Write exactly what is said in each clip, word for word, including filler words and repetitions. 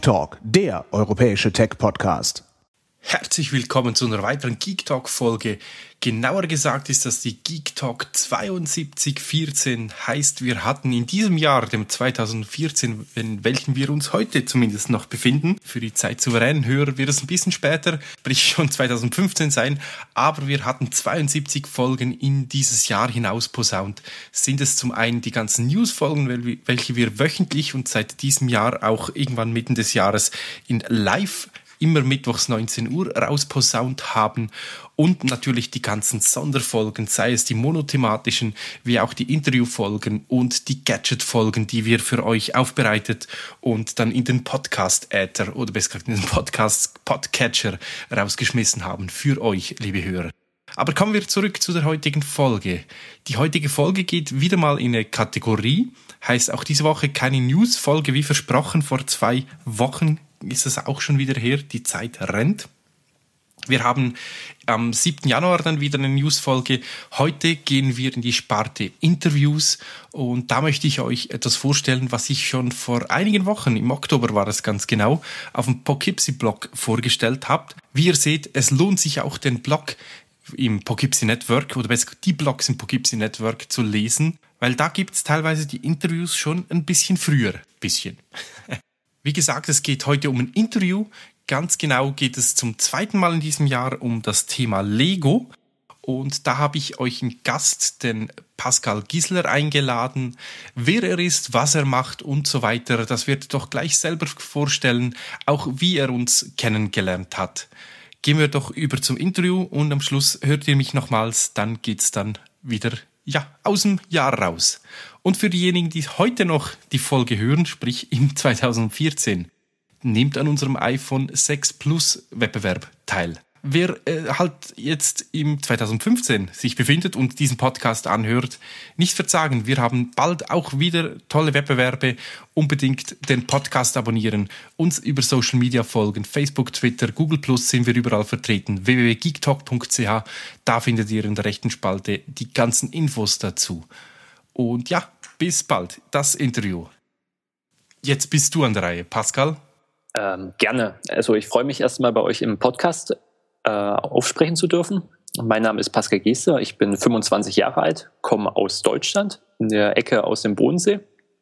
Talk, der europäische Tech-Podcast. Herzlich willkommen zu einer weiteren Geek Talk-Folge. Genauer gesagt ist das die Geek Talk zweiundsiebzig vierzehn. Heißt, wir hatten in diesem Jahr, dem zweitausendvierzehn, in welchem wir uns heute zumindest noch befinden, für die Zeit souveränen Hörer wird es ein bisschen später, sprich schon zweitausendfünfzehn sein, aber wir hatten zweiundsiebzig Folgen in dieses Jahr hinaus posaunt. Sind es zum einen die ganzen News-Folgen, welche wir wöchentlich und seit diesem Jahr auch irgendwann mitten des Jahres in live immer mittwochs neunzehn Uhr rausposaunt haben und natürlich die ganzen Sonderfolgen, sei es die monothematischen, wie auch die Interviewfolgen und die Gadget-Folgen, die wir für euch aufbereitet und dann in den Podcast-Äther oder besser gesagt in den Podcast-Podcatcher rausgeschmissen haben für euch, liebe Hörer. Aber kommen wir zurück zu der heutigen Folge. Die heutige Folge geht wieder mal in eine Kategorie, heißt auch diese Woche keine News-Folge, wie versprochen vor zwei Wochen ist es auch schon wieder her, die Zeit rennt. Wir haben am siebten Januar dann wieder eine Newsfolge. Heute gehen wir in die Sparte Interviews und da möchte ich euch etwas vorstellen, was ich schon vor einigen Wochen, im Oktober war es ganz genau, auf dem Poughkeepsie-Blog vorgestellt habe. Wie ihr seht, es lohnt sich auch den Blog im Poughkeepsie Network oder besser die Blogs im Poughkeepsie Network zu lesen, weil da gibt es teilweise die Interviews schon ein bisschen früher. Bisschen. Wie gesagt, es geht heute um ein Interview. Ganz genau geht es zum zweiten Mal in diesem Jahr um das Thema Lego. Und da habe ich euch einen Gast, den Pascal Gisler, eingeladen. Wer er ist, was er macht und so weiter, das wird er doch gleich selber vorstellen, auch wie er uns kennengelernt hat. Gehen wir doch über zum Interview und am Schluss hört ihr mich nochmals, dann geht's dann wieder ja, aus dem Jahr raus. Und für diejenigen, die heute noch die Folge hören, sprich im zweitausendvierzehn, nehmt an unserem iPhone sechs Plus Wettbewerb teil. Wer äh, halt jetzt im zweitausendfünfzehn sich befindet und diesen Podcast anhört, nicht verzagen. Wir haben bald auch wieder tolle Wettbewerbe. Unbedingt den Podcast abonnieren, uns über Social Media folgen, Facebook, Twitter, Google Plus sind wir überall vertreten, w w w punkt geektalk punkt c h, da findet ihr in der rechten Spalte die ganzen Infos dazu. Und ja, bis bald, das Interview. Jetzt bist du an der Reihe, Pascal. Ähm, gerne. Also ich freue mich erstmal bei euch im Podcast äh, aufsprechen zu dürfen. Mein Name ist Pascal Gisler, ich bin fünfundzwanzig Jahre alt, komme aus Deutschland, in der Ecke aus dem Bodensee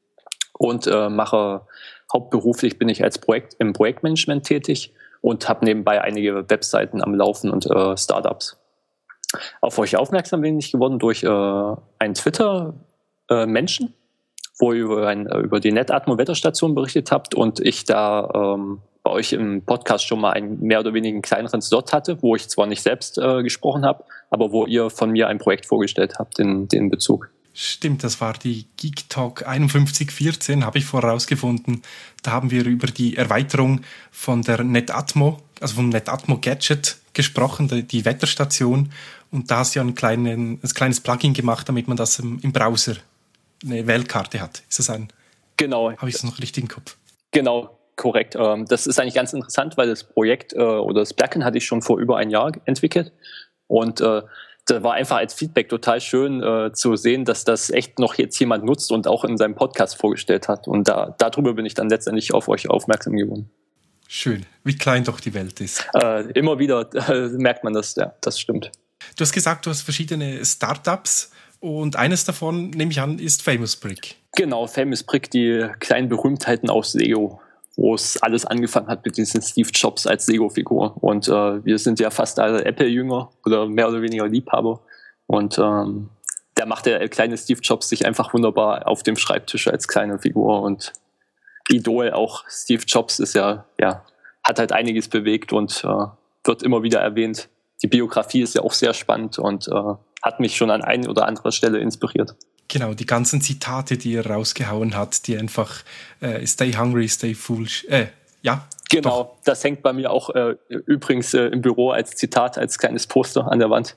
und äh, mache hauptberuflich bin ich als Projekt im Projektmanagement tätig und habe nebenbei einige Webseiten am Laufen und äh, Startups. Auf euch aufmerksam bin ich geworden durch äh, einen Twitter-Menschen, äh, wo ihr über, ein, über die Netatmo-Wetterstation berichtet habt und ich da ähm, bei euch im Podcast schon mal einen mehr oder weniger kleineren Slot hatte, wo ich zwar nicht selbst äh, gesprochen habe, aber wo ihr von mir ein Projekt vorgestellt habt in den Bezug. Stimmt, das war die Geek Talk einundfünfzig vierzehn, habe ich vorausgefunden. Da haben wir über die Erweiterung von der Netatmo, also vom Netatmo Gadget gesprochen, die, die Wetterstation. Und da hast du ja einen kleinen, ein kleines Plugin gemacht, damit man das im, im Browser eine Wählkarte hat. Ist das ein? Genau. Habe ich es noch richtig im Kopf? Genau, korrekt. Das ist eigentlich ganz interessant, weil das Projekt oder das Plugin hatte ich schon vor über ein Jahr entwickelt. Und äh, da war einfach als Feedback total schön äh, zu sehen, dass das echt noch jetzt jemand nutzt und auch in seinem Podcast vorgestellt hat. Und da, darüber bin ich dann letztendlich auf euch aufmerksam geworden. Schön, wie klein doch die Welt ist. Äh, immer wieder äh, merkt man das, ja, das stimmt. Du hast gesagt, du hast verschiedene Startups und eines davon, nehme ich an, ist Famous Brick. Genau, Famous Brick, die kleinen Berühmtheiten aus Lego, wo es alles angefangen hat mit diesem Steve Jobs als Lego-Figur. Und äh, wir sind ja fast alle Apple-Jünger oder mehr oder weniger Liebhaber. Und ähm, da macht der kleine Steve Jobs sich einfach wunderbar auf dem Schreibtisch als kleine Figur. Und Idol, auch Steve Jobs, ist ja, ja hat halt einiges bewegt und äh, wird immer wieder erwähnt. Die Biografie ist ja auch sehr spannend und äh, hat mich schon an einer oder anderer Stelle inspiriert. Genau, die ganzen Zitate, die er rausgehauen hat, die einfach äh, stay hungry, stay foolish, äh, ja. Genau, doch. Das hängt bei mir auch äh, übrigens äh, im Büro als Zitat, als kleines Poster an der Wand.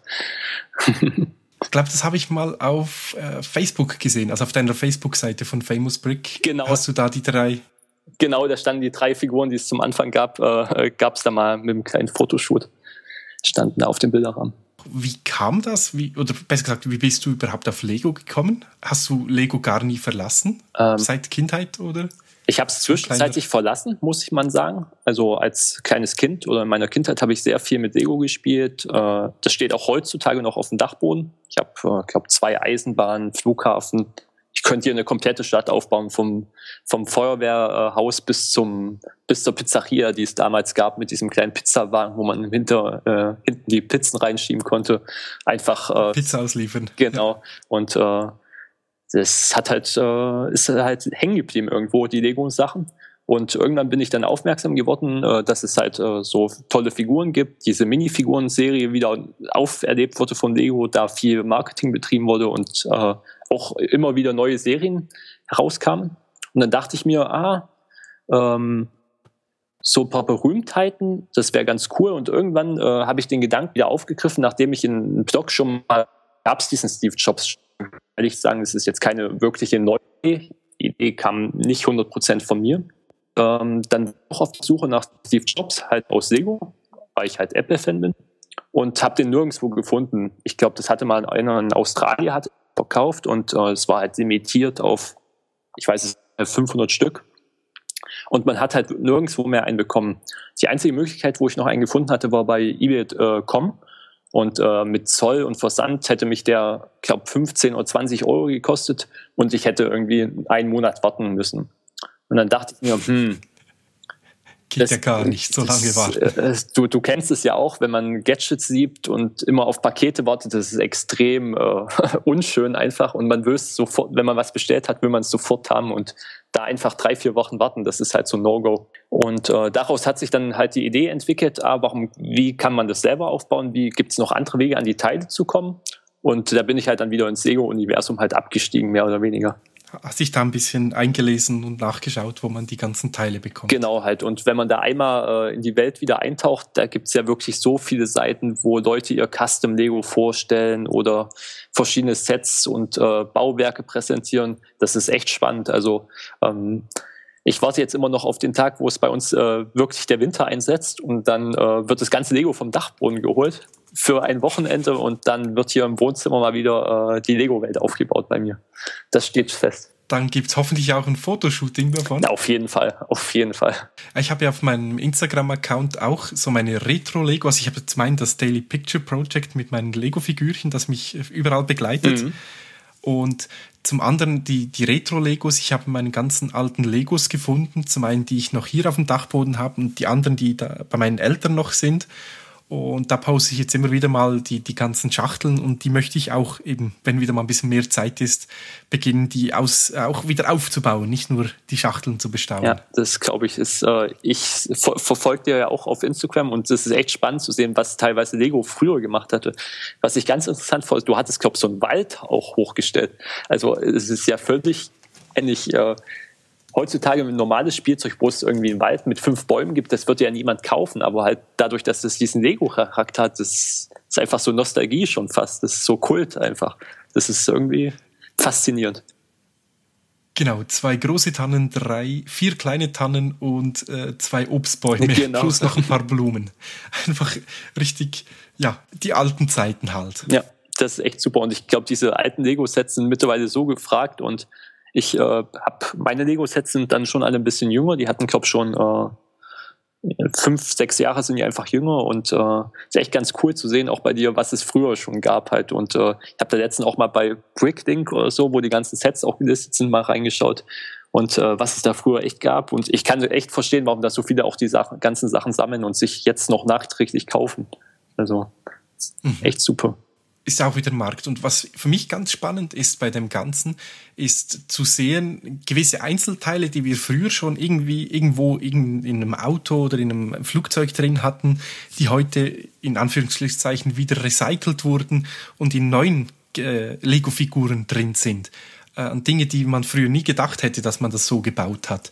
Ich glaube, das habe ich mal auf äh, Facebook gesehen, also auf deiner Facebook-Seite von Famous Brick. Genau. Hast du da die drei? Genau, da standen die drei Figuren, die es zum Anfang gab, äh, gab es da mal mit einem kleinen Fotoshoot, standen auf dem Bilderrahmen. Wie kam das? Wie, oder besser gesagt, wie bist du überhaupt auf Lego gekommen? Hast du Lego gar nie verlassen? Ähm, Seit Kindheit, oder? Ich habe es zwischenzeitlich verlassen, muss ich mal sagen. Also als kleines Kind oder in meiner Kindheit habe ich sehr viel mit Lego gespielt. Äh, das steht auch heutzutage noch auf dem Dachboden. Ich habe, äh, glaube zwei Eisenbahnen, Flughafen. Ich könnte hier eine komplette Stadt aufbauen, vom, vom Feuerwehrhaus bis zum bis zur Pizzeria, die es damals gab, mit diesem kleinen Pizzawagen, wo man hinter, äh, hinten die Pizzen reinschieben konnte. Einfach äh, Pizza ausliefern. Genau. Und äh, das hat halt, äh, ist halt hängen geblieben irgendwo, die Lego-Sachen. Und irgendwann bin ich dann aufmerksam geworden, äh, dass es halt äh, so tolle Figuren gibt. Diese Minifiguren-Serie wieder auferlebt wurde von Lego, da viel Marketing betrieben wurde und äh, auch immer wieder neue Serien herauskamen. Und dann dachte ich mir, ah, ähm, so ein paar Berühmtheiten, das wäre ganz cool. Und irgendwann äh, habe ich den Gedanken wieder aufgegriffen, nachdem ich in einem Blog schon mal gab es diesen Steve Jobs. Ehrlich sagen, es ist jetzt keine wirkliche neue Idee. Die Idee kam nicht hundert Prozent von mir. Ähm, dann auch auf der Suche nach Steve Jobs, halt aus Lego, weil ich halt Apple-Fan bin. Und habe den nirgendwo gefunden. Ich glaube, das hatte mal einer in Australien hat verkauft und äh, es war halt limitiert auf, ich weiß es, fünfhundert Stück. Und man hat halt nirgendwo mehr einen bekommen. Die einzige Möglichkeit, wo ich noch einen gefunden hatte, war bei eBay Punkt com. Und äh, mit Zoll und Versand hätte mich der, glaube fünfzehn oder zwanzig Euro gekostet und ich hätte irgendwie einen Monat warten müssen. Und dann dachte ich mir, hm, geht das, ja gar nicht so lange warten. Äh, du, du kennst es ja auch, wenn man Gadgets liebt und immer auf Pakete wartet, das ist extrem äh, unschön einfach und man will es sofort, wenn man was bestellt hat, will man es sofort haben und da einfach drei, vier Wochen warten, das ist halt so ein No-Go. Und äh, daraus hat sich dann halt die Idee entwickelt, ah, warum, wie kann man das selber aufbauen, wie gibt es noch andere Wege, an die Teile zu kommen? Und da bin ich halt dann wieder ins Lego-Universum halt abgestiegen, mehr oder weniger. Hast dich da ein bisschen eingelesen und nachgeschaut, wo man die ganzen Teile bekommt? Genau halt. Und wenn man da einmal äh, in die Welt wieder eintaucht, da gibt's ja wirklich so viele Seiten, wo Leute ihr Custom Lego vorstellen oder verschiedene Sets und äh, Bauwerke präsentieren. Das ist echt spannend. Also ähm, ich warte jetzt immer noch auf den Tag, wo es bei uns äh, wirklich der Winter einsetzt und dann äh, wird das ganze Lego vom Dachboden geholt für ein Wochenende und dann wird hier im Wohnzimmer mal wieder äh, die Lego-Welt aufgebaut bei mir. Das steht fest. Dann gibt's hoffentlich auch ein Fotoshooting davon. Ja, auf jeden Fall, auf jeden Fall. Ich habe ja auf meinem Instagram-Account auch so meine Retro-Lego, also ich habe jetzt mein, das Daily Picture Project mit meinen Lego-Figürchen, das mich überall begleitet. Mhm. Und zum anderen die, die Retro-Legos. Ich habe meine ganzen alten Legos gefunden. Zum einen, die ich noch hier auf dem Dachboden habe und die anderen, die da bei meinen Eltern noch sind. Und da pause ich jetzt immer wieder mal die, die ganzen Schachteln und die möchte ich auch eben, wenn wieder mal ein bisschen mehr Zeit ist, beginnen, die aus, auch wieder aufzubauen, nicht nur die Schachteln zu bestaunen. Ja, das glaube ich ist, äh, ich ver- verfolge dir ja auch auf Instagram und es ist echt spannend zu sehen, was teilweise Lego früher gemacht hatte. Was ich ganz interessant fand, du hattest, glaube ich, so einen Wald auch hochgestellt. Also es ist ja völlig ähnlich, äh, heutzutage ein normales Spielzeug, wo es irgendwie einen Wald mit fünf Bäumen gibt, das wird ja niemand kaufen, aber halt dadurch, dass es diesen Lego-Charakter hat, das ist einfach so Nostalgie schon fast, das ist so Kult einfach. Das ist irgendwie faszinierend. Genau, zwei große Tannen, drei, vier kleine Tannen und äh, zwei Obstbäume, genau. Plus noch ein paar Blumen. Einfach richtig, ja, die alten Zeiten halt. Ja, das ist echt super und ich glaube, diese alten Lego-Sets sind mittlerweile so gefragt und ich äh, habe meine Lego-Sets sind dann schon alle ein bisschen jünger. Die hatten, glaube ich, schon äh, fünf, sechs Jahre sind die einfach jünger und äh, ist echt ganz cool zu sehen, auch bei dir, was es früher schon gab halt. Und äh, ich habe da letztens auch mal bei Bricklink oder so, wo die ganzen Sets auch gelistet sind, mal reingeschaut und äh, was es da früher echt gab. Und ich kann echt verstehen, warum da so viele auch die Sachen, ganzen Sachen sammeln und sich jetzt noch nachträglich kaufen. Also mhm. echt super. Ist auch wieder Markt. Und was für mich ganz spannend ist bei dem Ganzen, ist zu sehen, gewisse Einzelteile, die wir früher schon irgendwie irgendwo in, in einem Auto oder in einem Flugzeug drin hatten, die heute in Anführungszeichen wieder recycelt wurden und in neuen äh, Lego-Figuren drin sind. Äh, und Dinge, die man früher nie gedacht hätte, dass man das so gebaut hat.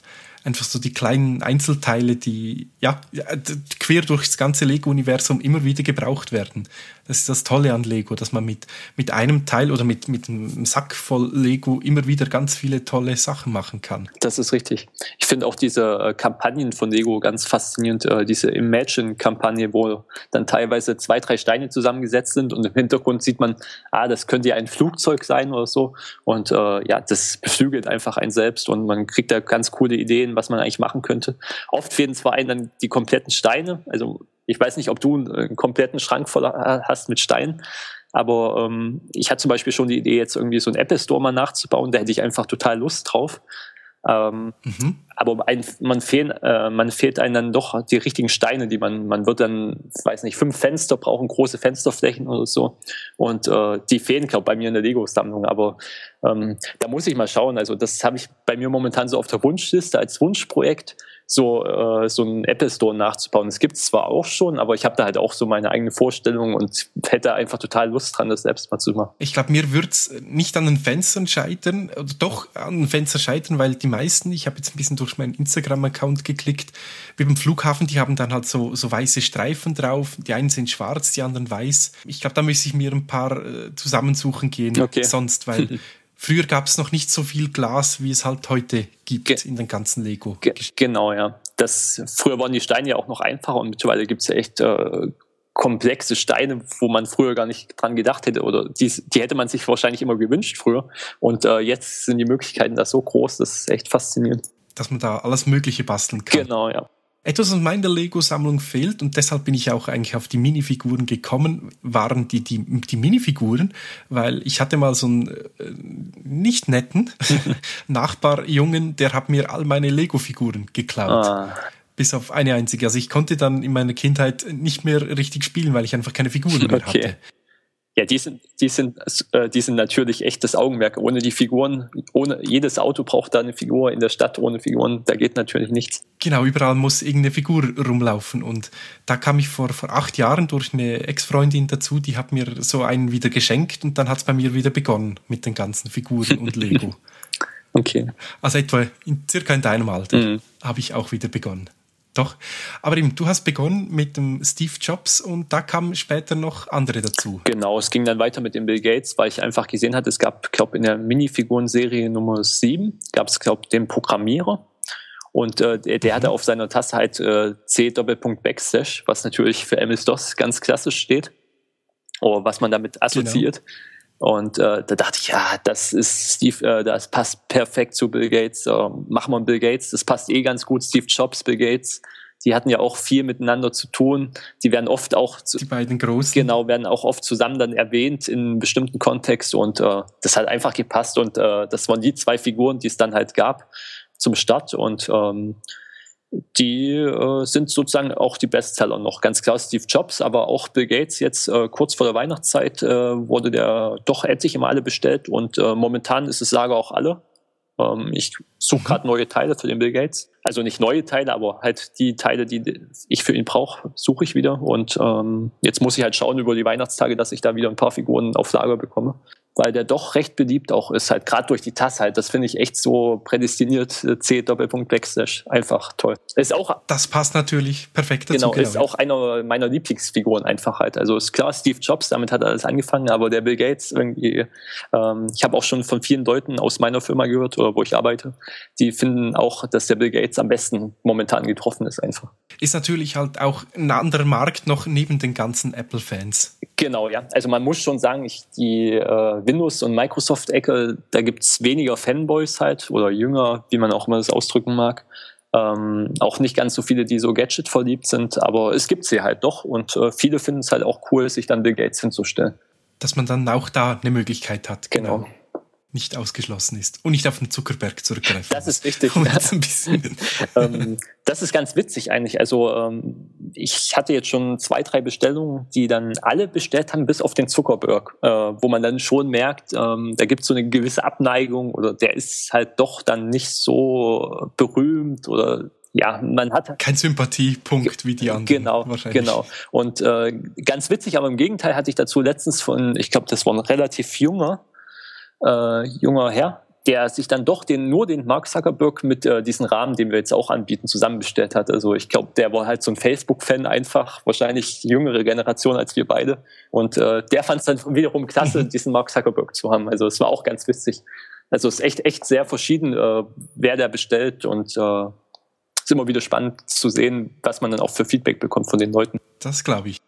einfach so die kleinen Einzelteile, die ja quer durchs ganze Lego-Universum immer wieder gebraucht werden. Das ist das Tolle an Lego, dass man mit, mit einem Teil oder mit, mit einem Sack voll Lego immer wieder ganz viele tolle Sachen machen kann. Das ist richtig. Ich finde auch diese äh, Kampagnen von Lego ganz faszinierend. Äh, diese Imagine-Kampagne, wo dann teilweise zwei, drei Steine zusammengesetzt sind und im Hintergrund sieht man, ah, das könnte ja ein Flugzeug sein oder so. Und äh, ja, das beflügelt einfach einen selbst und man kriegt da ganz coole Ideen, was man eigentlich machen könnte. Oft fehlen zwar einen dann die kompletten Steine, also ich weiß nicht, ob du einen kompletten Schrank voll hast mit Steinen, aber ähm, ich hatte zum Beispiel schon die Idee, jetzt irgendwie so einen Apple Store mal nachzubauen, da hätte ich einfach total Lust drauf. Ähm, mhm. Aber ein, man, fehlen, äh, man fehlt einem dann doch die richtigen Steine, die man, man wird dann, weiß nicht, fünf Fenster brauchen, große Fensterflächen oder so. Und äh, die fehlen, glaube ich, bei mir in der Lego-Sammlung. Aber ähm, da muss ich mal schauen. Also das habe ich bei mir momentan so auf der Wunschliste als Wunschprojekt, so, äh, so einen Apple Store nachzubauen. Das gibt es zwar auch schon, aber ich habe da halt auch so meine eigene Vorstellung und hätte einfach total Lust dran, das selbst mal zu machen. Ich glaube, mir würde es nicht an den Fenstern scheitern, oder doch an den Fenstern scheitern, weil die meisten, ich habe jetzt ein bisschen durch meinen Instagram-Account geklickt, wie beim Flughafen, die haben dann halt so, so weiße Streifen drauf, die einen sind schwarz, die anderen weiß. Ich glaube, da müsste ich mir ein paar äh, zusammensuchen gehen, okay. sonst, weil früher gab es noch nicht so viel Glas, wie es halt heute gibt Ge- in den ganzen Lego. Ge- genau, ja. Das, früher waren die Steine ja auch noch einfacher und mittlerweile gibt es ja echt äh, komplexe Steine, wo man früher gar nicht dran gedacht hätte oder die, die hätte man sich wahrscheinlich immer gewünscht früher. Und äh, jetzt sind die Möglichkeiten da so groß, das ist echt faszinierend. Dass man da alles Mögliche basteln kann. Genau, ja. Etwas, was meiner Lego-Sammlung fehlt, und deshalb bin ich auch eigentlich auf die Minifiguren gekommen, waren die, die, die Minifiguren, weil ich hatte mal so einen äh, nicht netten Nachbarjungen, der hat mir all meine Lego-Figuren geklaut. Ah. Bis auf eine einzige. Also ich konnte dann in meiner Kindheit nicht mehr richtig spielen, weil ich einfach keine Figuren mehr okay. hatte. Ja, die sind, die sind, äh, die sind natürlich echtes Augenmerk. Ohne die Figuren, ohne jedes Auto braucht da eine Figur in der Stadt. Ohne Figuren, da geht natürlich nichts. Genau, überall muss irgendeine Figur rumlaufen. Und da kam ich vor, vor acht Jahren durch eine Ex-Freundin dazu, die hat mir so einen wieder geschenkt und dann hat es bei mir wieder begonnen mit den ganzen Figuren und Lego. Okay. Also etwa in, circa in deinem Alter mhm. habe ich auch wieder begonnen. Doch, aber eben, du hast begonnen mit dem Steve Jobs und da kamen später noch andere dazu. Genau, es ging dann weiter mit dem Bill Gates, weil ich einfach gesehen hatte, es gab, glaube in der Minifiguren-Serie Nummer sieben, gab es, glaube den Programmierer und äh, der, der mhm. hatte auf seiner Tasse halt äh, C Doppelpunkt Backslash, was natürlich für M S-DOS ganz klassisch steht, oder was man damit assoziiert. Genau. Und äh, da dachte ich, ja, das ist Steve, äh, das passt perfekt zu Bill Gates. Äh, machen wir Bill Gates, das passt eh ganz gut. Steve Jobs, Bill Gates, die hatten ja auch viel miteinander zu tun. Die werden oft auch zu, die beiden Großen. Genau, werden auch oft zusammen dann erwähnt in einem bestimmten Kontext und äh, das hat einfach gepasst und äh, das waren die zwei Figuren, die es dann halt gab zum Start und ähm, die äh, sind sozusagen auch die Bestseller noch. Ganz klar Steve Jobs, aber auch Bill Gates jetzt äh, kurz vor der Weihnachtszeit äh, wurde der doch etliche Male bestellt und äh, momentan ist das Lager auch alle. Ähm, ich suche gerade neue Teile für den Bill Gates. Also nicht neue Teile, aber halt die Teile, die ich für ihn brauche, suche ich wieder. Und ähm, jetzt muss ich halt schauen über die Weihnachtstage, dass ich da wieder ein paar Figuren auf Lager bekomme. Weil der doch recht beliebt auch ist, halt gerade durch die Tasse halt. Das finde ich echt so prädestiniert, C Doppelpunkt Backslash. Einfach toll. Ist auch, das passt natürlich perfekt dazu. Genau, genau, ist auch einer meiner Lieblingsfiguren einfach halt. Also ist klar, Steve Jobs, damit hat alles angefangen, aber der Bill Gates irgendwie, ähm, ich habe auch schon von vielen Leuten aus meiner Firma gehört, oder wo ich arbeite, die finden auch, dass der Bill Gates am besten momentan getroffen ist einfach. Ist natürlich halt auch ein anderer Markt noch neben den ganzen Apple-Fans. Genau, ja. Also man muss schon sagen, ich, die äh, Windows- und Microsoft-Ecke, da gibt's weniger Fanboys halt oder Jünger, wie man auch immer das ausdrücken mag. Ähm, auch nicht ganz so viele, die so Gadget-verliebt sind, aber es gibt sie halt doch und äh, viele finden es halt auch cool, sich dann Bill Gates hinzustellen. Dass man dann auch da eine Möglichkeit hat. Genau. genau. Nicht ausgeschlossen ist und nicht auf den Zuckerberg zurückgreifen. Das ist richtig. Um jetzt ein bisschen ähm, das ist ganz witzig eigentlich. Also ähm, ich hatte jetzt schon zwei, drei Bestellungen, die dann alle bestellt haben, bis auf den Zuckerberg, äh, wo man dann schon merkt, ähm, da gibt es so eine gewisse Abneigung oder der ist halt doch dann nicht so berühmt oder ja, man hat kein Sympathiepunkt wie die anderen. Genau, genau. Und äh, ganz witzig, aber im Gegenteil hatte ich dazu letztens von, ich glaube, das war ein relativ junger, Äh, junger Herr, der sich dann doch den, nur den Mark Zuckerberg mit äh, diesen Rahmen, den wir jetzt auch anbieten, zusammenbestellt hat. Also ich glaube, der war halt so ein Facebook-Fan einfach, wahrscheinlich jüngere Generation als wir beide. Und äh, der fand es dann wiederum klasse, diesen Mark Zuckerberg zu haben. Also es war auch ganz witzig. Also es ist echt, echt sehr verschieden, äh, wer der bestellt, und äh, es ist immer wieder spannend zu sehen, was man dann auch für Feedback bekommt von den Leuten. Das glaube ich.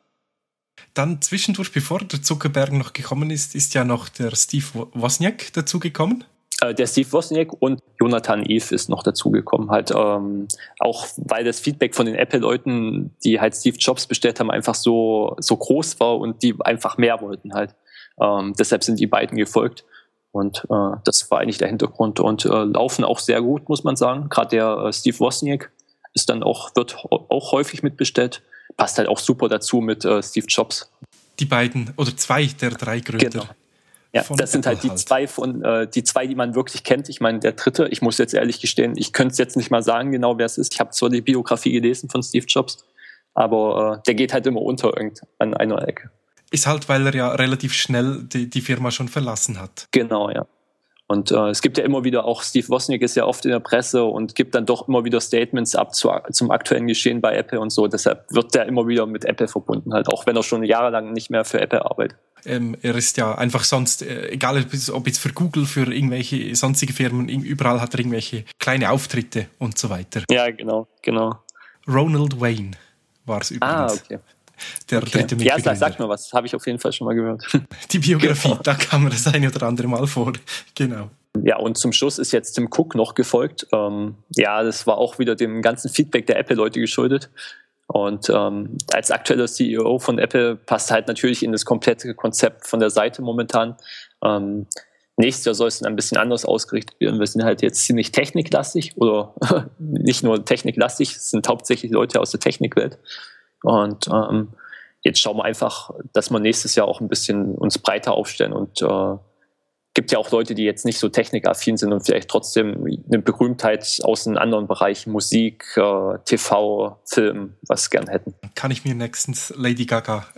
Dann zwischendurch, bevor der Zuckerberg noch gekommen ist, ist ja noch der Steve Wozniak dazugekommen. Äh, der Steve Wozniak und Jonathan Ive ist noch dazugekommen. Halt, ähm, auch weil das Feedback von den Apple-Leuten, die halt Steve Jobs bestellt haben, einfach so, so groß war und die einfach mehr wollten halt. Ähm, deshalb sind die beiden gefolgt. Und äh, das war eigentlich der Hintergrund. Und äh, laufen auch sehr gut, muss man sagen. Gerade der äh, Steve Wozniak ist dann auch, wird auch häufig mitbestellt. Passt halt auch super dazu mit äh, Steve Jobs. Die beiden oder zwei der drei Gründer. Genau. Ja, das sind halt die halt. zwei von äh, die zwei, die man wirklich kennt. Ich meine, der dritte, ich muss jetzt ehrlich gestehen, ich könnte es jetzt nicht mal sagen, genau wer es ist. Ich habe zwar die Biografie gelesen von Steve Jobs, aber äh, der geht halt immer unter irgend an einer Ecke. Ist halt, weil er ja relativ schnell die, die Firma schon verlassen hat. Genau, ja. Und äh, es gibt ja immer wieder auch, Steve Wozniak ist ja oft in der Presse und gibt dann doch immer wieder Statements ab zu, zum aktuellen Geschehen bei Apple und so. Deshalb wird der immer wieder mit Apple verbunden, halt, auch wenn er schon jahrelang nicht mehr für Apple arbeitet. Ähm, er ist ja einfach sonst, äh, egal ob jetzt für Google, für irgendwelche sonstige Firmen, überall hat er irgendwelche kleine Auftritte und so weiter. Ja, genau, genau. Ronald Wayne war es übrigens. Ah, okay. Der okay. dritte Mitbegründer. Ja, sag mir was, habe ich auf jeden Fall schon mal gehört. Die Biografie, genau. Da kam mir das eine oder andere Mal vor. Genau. Ja, und zum Schluss ist jetzt Tim Cook noch gefolgt. Ähm, ja, das war auch wieder dem ganzen Feedback der Apple-Leute geschuldet. Und ähm, als aktueller C E O von Apple passt halt natürlich in das komplette Konzept von der Seite momentan. Ähm, nächstes Jahr soll es dann ein bisschen anders ausgerichtet werden. Wir sind halt jetzt ziemlich techniklastig oder nicht nur techniklastig, es sind hauptsächlich Leute aus der Technikwelt. Und ähm, jetzt schauen wir einfach, dass wir nächstes Jahr auch ein bisschen uns breiter aufstellen. Und äh, gibt ja auch Leute, die jetzt nicht so technikaffin sind und vielleicht trotzdem eine Berühmtheit aus einem anderen Bereich, Musik, äh, T V, Film, was gern hätten. Kann ich mir nächstens Lady Gaga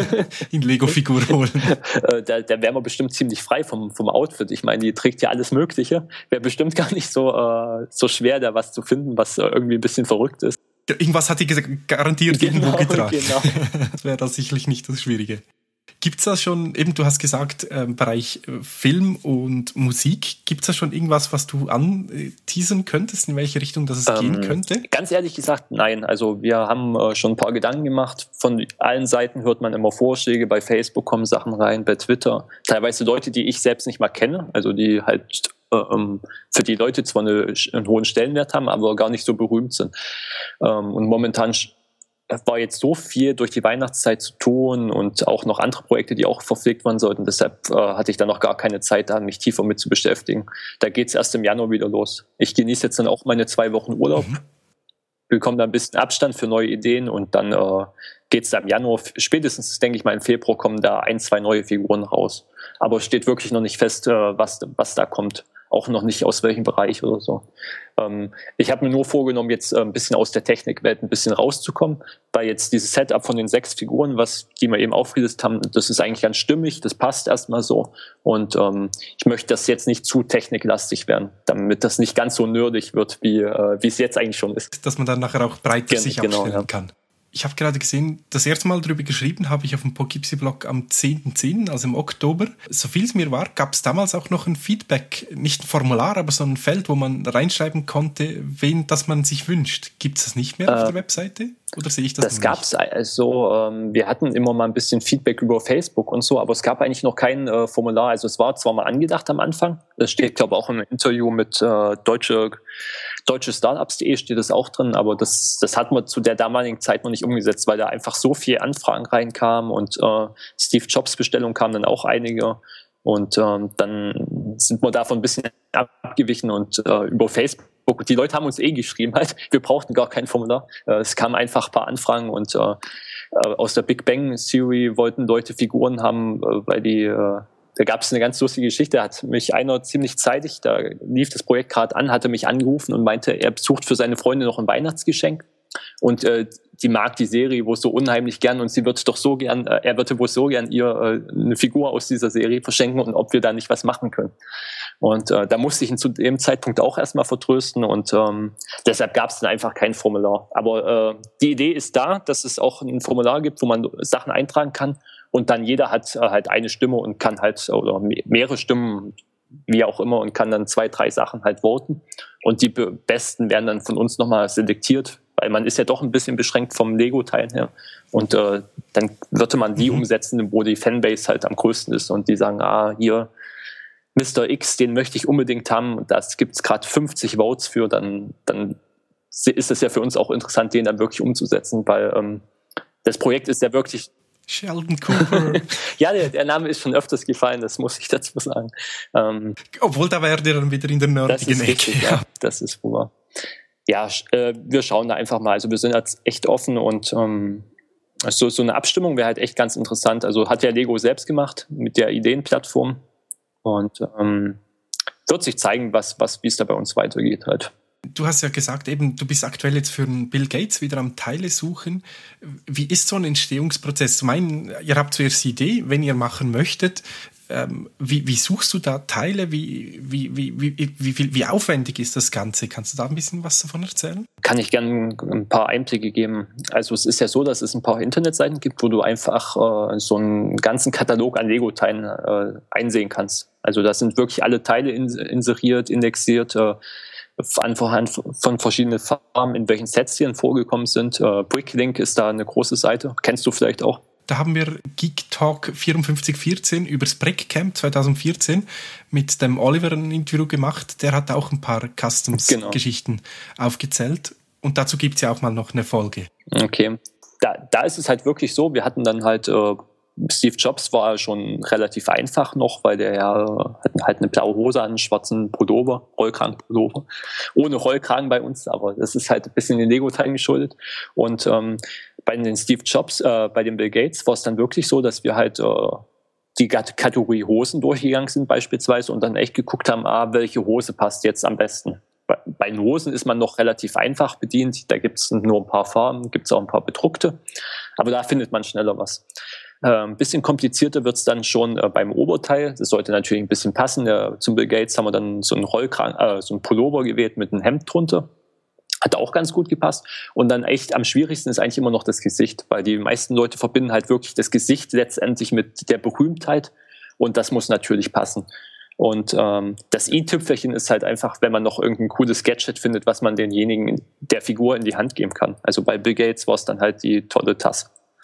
in Lego-Figur holen? äh, da, da wären wir bestimmt ziemlich frei vom, vom Outfit. Ich meine, die trägt ja alles Mögliche. Wäre bestimmt gar nicht so, äh, so schwer, da was zu finden, was äh, irgendwie ein bisschen verrückt ist. Irgendwas hat die garantiert genau, irgendwo getragen. Genau. Das wäre da sicherlich nicht das Schwierige. Gibt es da schon, eben du hast gesagt, im Bereich Film und Musik, gibt es da schon irgendwas, was du anteasern könntest, in welche Richtung das es ähm, gehen könnte? Ganz ehrlich gesagt, nein. Also wir haben äh, schon ein paar Gedanken gemacht. Von allen Seiten hört man immer Vorschläge. Bei Facebook kommen Sachen rein, bei Twitter. Teilweise Leute, die ich selbst nicht mal kenne, also die halt äh, für die Leute zwar eine, einen hohen Stellenwert haben, aber gar nicht so berühmt sind. Ähm, und momentan war jetzt so viel durch die Weihnachtszeit zu tun und auch noch andere Projekte, die auch verpflegt werden sollten. Deshalb äh, hatte ich dann noch gar keine Zeit, da mich tiefer mit zu beschäftigen. Da geht es erst im Januar wieder los. Ich genieße jetzt dann auch meine zwei Wochen Urlaub, mhm. bekomme da ein bisschen Abstand für neue Ideen und dann äh, geht es da im Januar, spätestens denke ich mal im Februar kommen da ein, zwei neue Figuren raus. Aber es steht wirklich noch nicht fest, äh, was, was da kommt. Auch noch nicht aus welchem Bereich oder so. Ähm, ich habe mir nur vorgenommen, jetzt äh, ein bisschen aus der Technikwelt ein bisschen rauszukommen, weil jetzt dieses Setup von den sechs Figuren, was die wir eben aufgelistet haben, das ist eigentlich ganz stimmig, das passt erstmal so. Und ähm, ich möchte, dass jetzt nicht zu techniklastig werden, damit das nicht ganz so nerdig wird, wie äh, wie es jetzt eigentlich schon ist. Dass man dann nachher auch breiter Gen- sich genau, aufstellen ja. kann. Ich habe gerade gesehen, das erste Mal darüber geschrieben habe ich auf dem Poughkeepsie-Blog am zehnten zehnten, also im Oktober. So viel es mir war, gab es damals auch noch ein Feedback, nicht ein Formular, aber so ein Feld, wo man reinschreiben konnte, wen das man sich wünscht. Gibt es das nicht mehr äh, auf der Webseite? Oder sehe ich das Das gab es also, ähm, wir hatten immer mal ein bisschen Feedback über Facebook und so, aber es gab eigentlich noch kein äh, Formular. Also es war zwar mal angedacht am Anfang, das steht glaube ich auch im Interview mit äh, deutsche deutsche Startups punkt de steht das auch drin, aber das, das hat man zu der damaligen Zeit noch nicht umgesetzt, weil da einfach so viele Anfragen reinkamen und äh, Steve Jobs Bestellungen kamen dann auch einige und ähm, dann sind wir davon ein bisschen abgewichen und äh, über Facebook, die Leute haben uns eh geschrieben, halt, wir brauchten gar kein Formular, äh, es kamen einfach ein paar Anfragen und äh, aus der Big Bang Theory wollten Leute Figuren haben, äh, weil die äh, da gab es eine ganz lustige Geschichte, da hat mich einer ziemlich zeitig, da lief das Projekt gerade an, hatte mich angerufen und meinte, er sucht für seine Freunde noch ein Weihnachtsgeschenk Und äh, die mag die Serie wohl so unheimlich gern und sie wird doch so gern, äh, er würde wohl so gern ihr äh, eine Figur aus dieser Serie verschenken und ob wir da nicht was machen können. Und äh, da musste ich ihn zu dem Zeitpunkt auch erstmal vertrösten und ähm, deshalb gab es dann einfach kein Formular. Aber äh, die Idee ist da, dass es auch ein Formular gibt, wo man Sachen eintragen kann und dann jeder hat äh, halt eine Stimme und kann halt, oder mehrere Stimmen, wie auch immer, und kann dann zwei, drei Sachen halt voten. Und die be- Besten werden dann von uns nochmal selektiert, weil man ist ja doch ein bisschen beschränkt vom Lego-Teilen her. Und äh, dann würde man die mhm. umsetzen, wo die Fanbase halt am größten ist und die sagen, ah, hier, Mister X, den möchte ich unbedingt haben. Und das gibt es gerade fünfzig Votes für, dann, dann ist es ja für uns auch interessant, den dann wirklich umzusetzen, weil ähm, das Projekt ist ja wirklich... Sheldon Cooper. Ja, der, der Name ist schon öfters gefallen, das muss ich dazu sagen. Ähm, Obwohl, da wäre der dann wieder in der nerdigen Ecke. Richtig, ja. Ja, das ist wohl. Ja, äh, wir schauen da einfach mal. Also wir sind jetzt echt offen und ähm, so, so eine Abstimmung wäre halt echt ganz interessant. Also hat ja Lego selbst gemacht mit der Ideenplattform und ähm, wird sich zeigen, was, was, wie es da bei uns weitergeht halt. Du hast ja gesagt, eben, du bist aktuell jetzt für Bill Gates wieder am Teile suchen. Wie ist so ein Entstehungsprozess? Ich meine, ihr habt zuerst die Idee, wenn ihr machen möchtet. Ähm, wie, wie suchst du da Teile? Wie, wie, wie, wie, wie, wie, wie aufwendig ist das Ganze? Kannst du da ein bisschen was davon erzählen? Kann ich gerne ein paar Einblicke geben. Also es ist ja so, dass es ein paar Internetseiten gibt, wo du einfach äh, so einen ganzen Katalog an Lego-Teilen äh, einsehen kannst. Also da sind wirklich alle Teile inseriert, indexiert, äh, anhand von verschiedenen Farben, in welchen Sets die vorgekommen sind. Äh, Bricklink ist da eine große Seite. Kennst du vielleicht auch? Da haben wir Geek Talk vierundfünfzig vierzehn über das Breckcamp zwanzig vierzehn mit dem Oliver ein Interview gemacht. Der hat auch ein paar Customs-Geschichten genau. aufgezählt. Und dazu gibt es ja auch mal noch eine Folge. Okay. Da, da ist es halt wirklich so, wir hatten dann halt... Äh, Steve Jobs war schon relativ einfach noch, weil der ja hat halt eine blaue Hose an, einen schwarzen Pullover, Rollkragenpullover, ohne Rollkragen bei uns, aber das ist halt ein bisschen den Lego-Teilen geschuldet. Und ähm, bei den Steve Jobs, äh, bei den Bill Gates war es dann wirklich so, dass wir halt äh, die Kategorie Hosen durchgegangen sind beispielsweise und dann echt geguckt haben, ah, welche Hose passt jetzt am besten. Bei, bei den Hosen ist man noch relativ einfach bedient, da gibt es nur ein paar Farben, gibt es auch ein paar bedruckte, aber da findet man schneller was. Ein bisschen komplizierter wird es dann schon äh, beim Oberteil. Das sollte natürlich ein bisschen passen. Ja, zum Bill Gates haben wir dann so einen Rollkragen, äh, so einen Pullover gewählt mit einem Hemd drunter. Hat auch ganz gut gepasst. Und dann echt am schwierigsten ist eigentlich immer noch das Gesicht, weil die meisten Leute verbinden halt wirklich das Gesicht letztendlich mit der Berühmtheit. Und das muss natürlich passen. Und ähm, das i-Tüpfelchen ist halt einfach, wenn man noch irgendein cooles Gadget findet, was man denjenigen der Figur in die Hand geben kann. Also bei Bill Gates war es dann halt die tolle Tasse.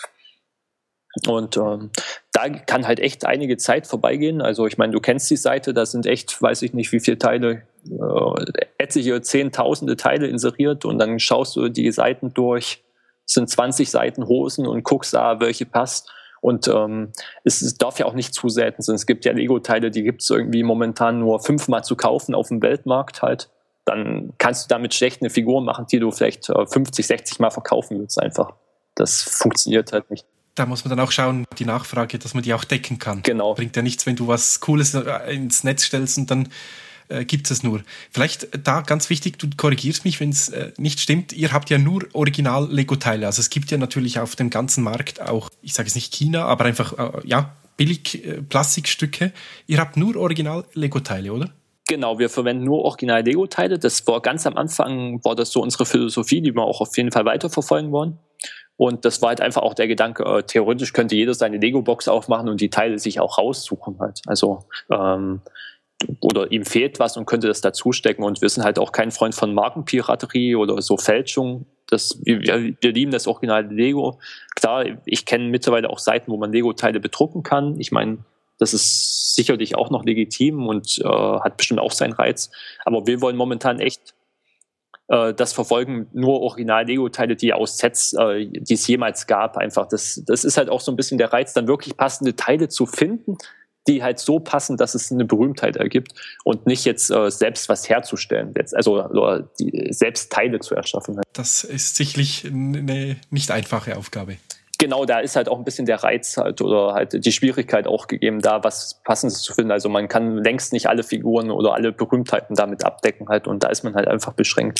Und ähm, da kann halt echt einige Zeit vorbeigehen. Also ich meine, du kennst die Seite, da sind echt, weiß ich nicht, wie viele Teile, äh, etliche Zehntausende Teile inseriert und dann schaust du die Seiten durch, es sind zwanzig Seiten Hosen und guckst da, welche passt. Und ähm, es, es darf ja auch nicht zu selten sein. Es gibt ja Lego-Teile, die gibt es irgendwie momentan nur fünfmal zu kaufen auf dem Weltmarkt halt. Dann kannst du damit schlecht eine Figur machen, die du vielleicht äh, fünfzig, sechzig Mal verkaufen willst einfach. Das funktioniert halt nicht. Da muss man dann auch schauen, die Nachfrage, dass man die auch decken kann. Genau. Bringt ja nichts, wenn du was Cooles ins Netz stellst und dann äh, gibt es nur. Vielleicht da ganz wichtig, du korrigierst mich, wenn es äh, nicht stimmt, ihr habt ja nur Original-Lego-Teile. Also es gibt ja natürlich auf dem ganzen Markt auch, ich sage es nicht China, aber einfach, äh, ja, billig äh, Plastikstücke. Ihr habt nur Original-Lego-Teile, oder? Genau, wir verwenden nur Original-Lego-Teile. Das war ganz am Anfang, war das so unsere Philosophie, die wir auch auf jeden Fall weiterverfolgen wollen. Und das war halt einfach auch der Gedanke, äh, theoretisch könnte jeder seine Lego-Box aufmachen und die Teile sich auch raussuchen halt. Also, ähm, oder ihm fehlt was und könnte das dazustecken. Und wir sind halt auch kein Freund von Markenpiraterie oder so Fälschung. Das, wir, wir lieben das Original Lego. Klar, ich kenne mittlerweile auch Seiten, wo man Lego-Teile bedrucken kann. Ich meine, das ist sicherlich auch noch legitim und äh, hat bestimmt auch seinen Reiz. Aber wir wollen momentan echt das verfolgen, nur Original-Lego-Teile, die aus Sets, äh, die es jemals gab, einfach. Das, das ist halt auch so ein bisschen der Reiz, dann wirklich passende Teile zu finden, die halt so passen, dass es eine Berühmtheit ergibt und nicht jetzt äh, selbst was herzustellen, jetzt, also oder die, selbst Teile zu erschaffen. Das ist sicherlich eine nicht einfache Aufgabe. Genau, da ist halt auch ein bisschen der Reiz halt oder halt die Schwierigkeit auch gegeben, da was Passendes zu finden. Also man kann längst nicht alle Figuren oder alle Berühmtheiten damit abdecken halt und da ist man halt einfach beschränkt.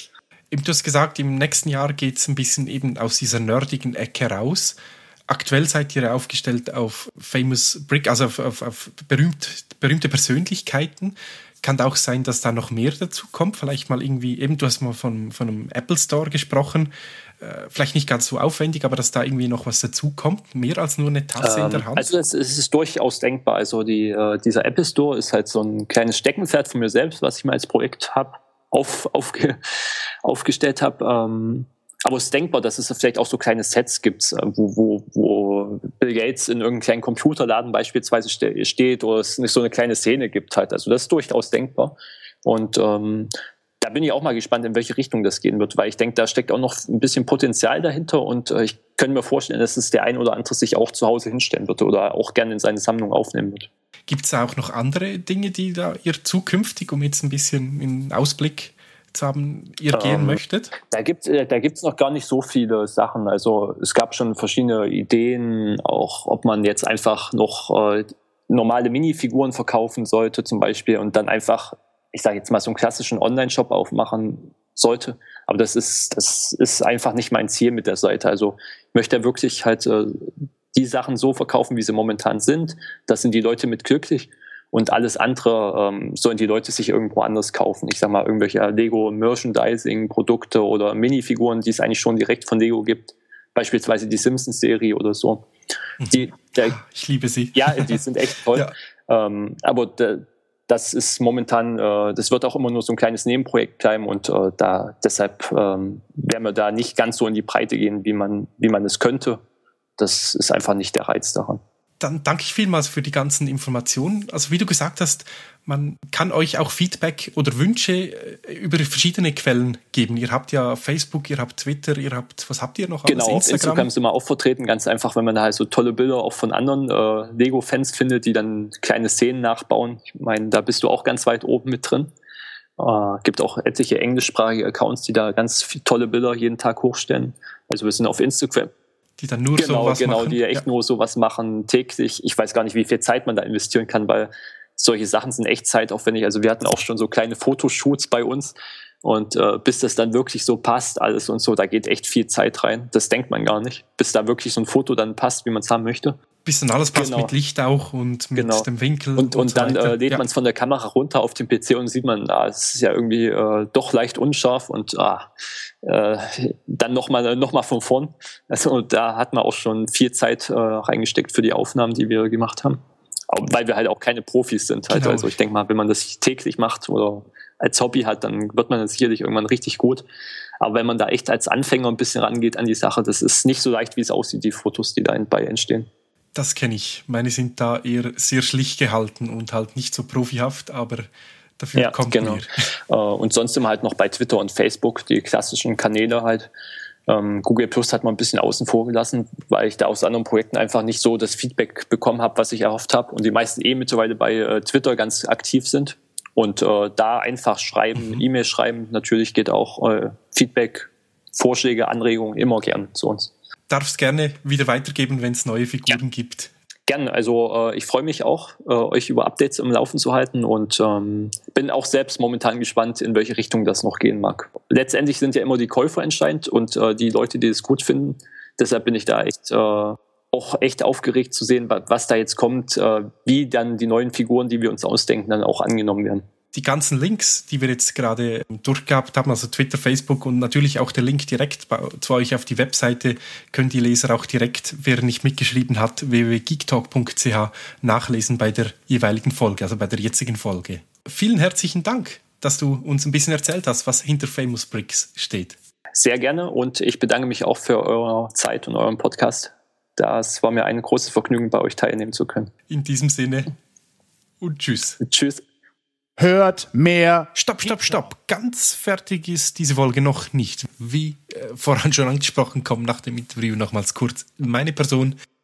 Eben, du hast gesagt, im nächsten Jahr geht es ein bisschen eben aus dieser nerdigen Ecke raus. Aktuell seid ihr aufgestellt auf Famous Brick, also auf, auf, auf berühmt, berühmte Persönlichkeiten. Kann auch sein, dass da noch mehr dazu kommt. Vielleicht mal irgendwie, eben, du hast mal von, von einem Apple Store gesprochen. Äh, vielleicht nicht ganz so aufwendig, aber dass da irgendwie noch was dazu kommt. Mehr als nur eine Tasse ähm, in der Hand. Also es, es ist durchaus denkbar. Also die, äh, dieser Apple Store ist halt so ein kleines Steckenpferd von mir selbst, was ich mal als Projekt habe, auf, aufge, aufgestellt habe. Ähm, aber es ist denkbar, dass es vielleicht auch so kleine Sets gibt, wo, wo, wo Bill Gates in irgendeinem kleinen Computerladen beispielsweise ste- steht oder es nicht so eine kleine Szene gibt halt. Also das ist durchaus denkbar. Und ähm, da bin ich auch mal gespannt, in welche Richtung das gehen wird, weil ich denke, da steckt auch noch ein bisschen Potenzial dahinter und äh, ich könnte mir vorstellen, dass es der ein oder andere sich auch zu Hause hinstellen wird oder auch gerne in seine Sammlung aufnehmen wird. Gibt es auch noch andere Dinge, die da ihr zukünftig, um jetzt ein bisschen in Ausblick zu haben, ihr ähm, gehen möchtet? Da gibt es da gibt's noch gar nicht so viele Sachen. Also es gab schon verschiedene Ideen, auch ob man jetzt einfach noch äh, normale Minifiguren verkaufen sollte zum Beispiel und dann einfach, ich sage jetzt mal, so einen klassischen Online-Shop aufmachen sollte. Aber das ist, das ist einfach nicht mein Ziel mit der Seite. Also ich möchte ja wirklich halt äh, die Sachen so verkaufen, wie sie momentan sind. Das sind die Leute mit glücklich. Und alles andere ähm, sollen die Leute sich irgendwo anders kaufen. Ich sag mal, irgendwelche Lego-Merchandising-Produkte oder Minifiguren, die es eigentlich schon direkt von Lego gibt. Beispielsweise die Simpsons-Serie oder so. Die, der, ich liebe sie. Ja, die sind echt toll. Ja. Ähm, aber de, das ist momentan, äh, das wird auch immer nur so ein kleines Nebenprojekt bleiben und äh, da deshalb ähm, werden wir da nicht ganz so in die Breite gehen, wie man, wie man es könnte. Das ist einfach nicht der Reiz daran. Dann danke ich vielmals für die ganzen Informationen. Also wie du gesagt hast, man kann euch auch Feedback oder Wünsche über verschiedene Quellen geben. Ihr habt ja Facebook, ihr habt Twitter, ihr habt, was habt ihr noch? Genau, auf Instagram sind wir auch vertreten, ganz einfach, wenn man da halt so tolle Bilder auch von anderen äh, Lego-Fans findet, die dann kleine Szenen nachbauen. Ich meine, da bist du auch ganz weit oben mit drin. Äh, gibt auch etliche englischsprachige Accounts, die da ganz viele tolle Bilder jeden Tag hochstellen. Also wir sind auf Instagram. Die dann nur genau, sowas genau, machen. Die ja echt ja. nur sowas machen, täglich. Ich weiß gar nicht, wie viel Zeit man da investieren kann, weil solche Sachen sind echt zeitaufwendig. Also wir hatten auch schon so kleine Fotoshoots bei uns und äh, bis das dann wirklich so passt alles und so, da geht echt viel Zeit rein. Das denkt man gar nicht, bis da wirklich so ein Foto dann passt, wie man es haben möchte. Bis dann alles passt, genau. Mit Licht auch und mit genau. dem Winkel. Und, und, und so dann äh, lädt ja. man es von der Kamera runter auf den P C und sieht man, ah, es ist ja irgendwie äh, doch leicht unscharf und ah, äh, dann nochmal noch mal von vorn. Also da hat man auch schon viel Zeit äh, reingesteckt für die Aufnahmen, die wir gemacht haben. Aber weil wir halt auch keine Profis sind. Halt. Genau. Also ich denke mal, wenn man das täglich macht oder als Hobby hat, dann wird man das sicherlich irgendwann richtig gut. Aber wenn man da echt als Anfänger ein bisschen rangeht an die Sache, das ist nicht so leicht, wie es aussieht, die Fotos, die dabei entstehen. Das kenne ich. Meine sind da eher sehr schlicht gehalten und halt nicht so profihaft, aber dafür ja, kommt genau. mehr. Und sonst sind wir halt noch bei Twitter und Facebook, die klassischen Kanäle halt. Ähm, Google Plus hat man ein bisschen außen vor gelassen, weil ich da aus anderen Projekten einfach nicht so das Feedback bekommen habe, was ich erhofft habe. Und die meisten eh mittlerweile bei äh, Twitter ganz aktiv sind. Und äh, da einfach schreiben, mhm. E-Mail schreiben, natürlich geht auch äh, Feedback, Vorschläge, Anregungen immer gern zu uns. Darfst gerne wieder weitergeben, wenn es neue Figuren ja. gibt. Gerne, also äh, ich freue mich auch, äh, euch über Updates im Laufen zu halten und ähm, bin auch selbst momentan gespannt, in welche Richtung das noch gehen mag. Letztendlich sind ja immer die Käufer entscheidend und äh, die Leute, die es gut finden. Deshalb bin ich da echt äh, auch echt aufgeregt zu sehen, was da jetzt kommt, äh, wie dann die neuen Figuren, die wir uns ausdenken, dann auch angenommen werden. Die ganzen Links, die wir jetzt gerade durchgehabt haben, also Twitter, Facebook und natürlich auch der Link direkt bei, zu euch auf die Webseite, können die Leser auch direkt, wer nicht mitgeschrieben hat, w w w punkt geektalk punkt c h nachlesen bei der jeweiligen Folge, also bei der jetzigen Folge. Vielen herzlichen Dank, dass du uns ein bisschen erzählt hast, was hinter Famous Bricks steht. Sehr gerne und ich bedanke mich auch für eure Zeit und euren Podcast. Das war mir ein großes Vergnügen, bei euch teilnehmen zu können. In diesem Sinne und tschüss. Tschüss. Hört mehr. Stopp, stopp, stopp. Ganz fertig ist diese Folge noch nicht. Wie äh, voran schon angesprochen, kommt nach dem Interview nochmals kurz meine Person.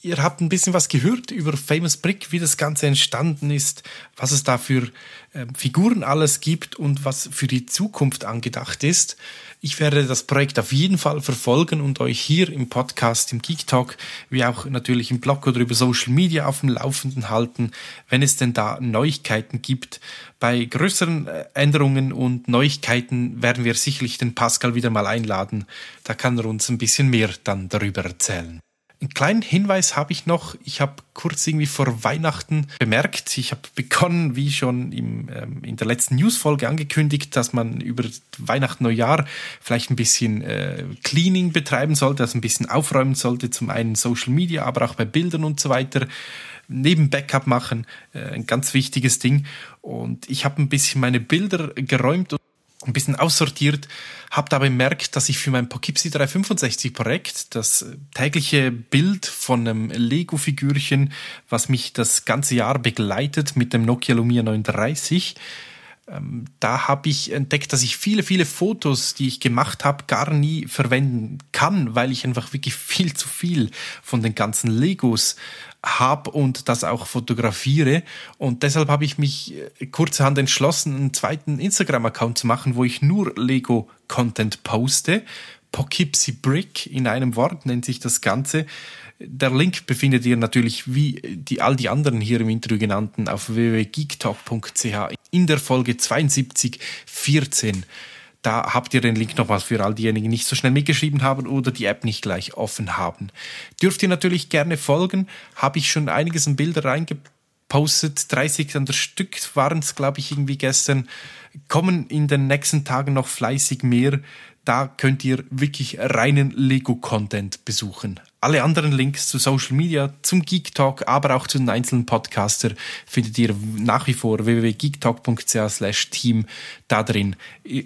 ihr habt ein bisschen was gehört über Famous Brick, wie das Ganze entstanden ist, was es da für äh, Figuren alles gibt und was für die Zukunft angedacht ist. Ich werde das Projekt auf jeden Fall verfolgen und euch hier im Podcast, im Geek Talk, wie auch natürlich im Blog oder über Social Media auf dem Laufenden halten, wenn es denn da Neuigkeiten gibt. Bei größeren Änderungen und Neuigkeiten werden wir sicherlich den Pascal wieder mal einladen. Da kann er uns ein bisschen mehr dann darüber erzählen. Einen kleinen Hinweis habe ich noch. Ich habe kurz irgendwie vor Weihnachten bemerkt, ich habe begonnen, wie schon im, ähm, in der letzten Newsfolge angekündigt, dass man über Weihnachten, Neujahr vielleicht ein bisschen äh, Cleaning betreiben sollte, also ein bisschen aufräumen sollte, zum einen Social Media, aber auch bei Bildern und so weiter. Neben Backup machen, äh, ein ganz wichtiges Ding. Und ich habe ein bisschen meine Bilder geräumt und ein bisschen aussortiert, habe dabei bemerkt, dass ich für mein Poughkeepsie dreihundertfünfundsechzig Projekt, das tägliche Bild von einem Lego-Figürchen, was mich das ganze Jahr begleitet mit dem Nokia Lumia neununddreißig, ähm, da habe ich entdeckt, dass ich viele, viele Fotos, die ich gemacht habe, gar nie verwenden kann, weil ich einfach wirklich viel zu viel von den ganzen Legos habe und das auch fotografiere. Und deshalb habe ich mich kurzerhand entschlossen, einen zweiten Instagram-Account zu machen, wo ich nur Lego-Content poste. Poughkeepsie Brick in einem Wort nennt sich das Ganze. Der Link befindet ihr natürlich wie die, all die anderen hier im Interview genannten auf w w w punkt geektalk punkt c h in der Folge zweiundsiebzig vierzehn. Da habt ihr den Link nochmals für all diejenigen, die nicht so schnell mitgeschrieben haben oder die App nicht gleich offen haben. Dürft ihr natürlich gerne folgen. Habe ich schon einiges an Bilder reingepostet. dreißig an der Stück waren es, glaube ich, irgendwie gestern. Kommen in den nächsten Tagen noch fleißig mehr. Da könnt ihr wirklich reinen Lego-Content besuchen. Alle anderen Links zu Social Media, zum Geek Talk, aber auch zu den einzelnen Podcaster findet ihr nach wie vor w w w punkt geektalk punkt c h slash team da drin.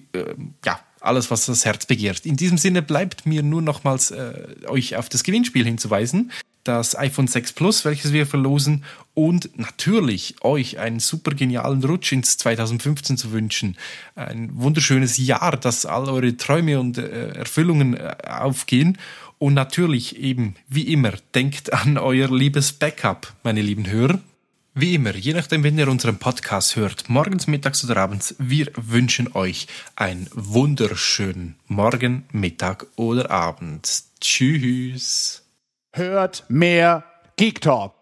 Ja, alles, was das Herz begehrt. In diesem Sinne bleibt mir nur nochmals äh, euch auf das Gewinnspiel hinzuweisen. Das iPhone sechs Plus, welches wir verlosen, und natürlich euch einen super genialen Rutsch ins zweitausendfünfzehn zu wünschen. Ein wunderschönes Jahr, dass all eure Träume und äh, Erfüllungen äh, aufgehen. Und natürlich eben, wie immer, denkt an euer liebes Backup, meine lieben Hörer. Wie immer, je nachdem, wenn ihr unseren Podcast hört, morgens, mittags oder abends, wir wünschen euch einen wunderschönen Morgen, Mittag oder Abend. Tschüss. Hört mehr Geek Talk.